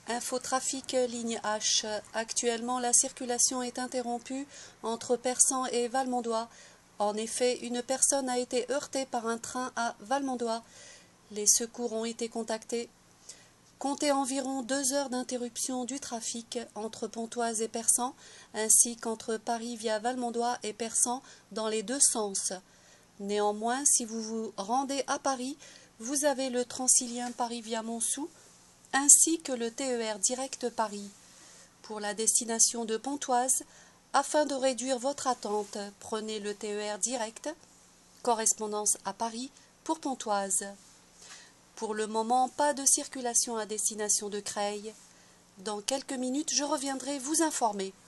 Infotrafic ligne H. Actuellement, la circulation est interrompue entre Persan et Valmondois. En effet, une personne a été heurtée par un train à Valmondois. Les secours ont été contactés. Comptez environ 2 heures d'interruption du trafic entre Pontoise et Persan, ainsi qu'entre Paris via Valmondois et Persan dans les deux sens. Néanmoins, si vous vous rendez à Paris, vous avez le Transilien Paris via Montsou, ainsi que le TER direct Paris. Pour la destination de Pontoise, afin de réduire votre attente, prenez le TER direct, correspondance à Paris, pour Pontoise. Pour le moment, pas de circulation à destination de Creil. Dans quelques minutes, je reviendrai vous informer.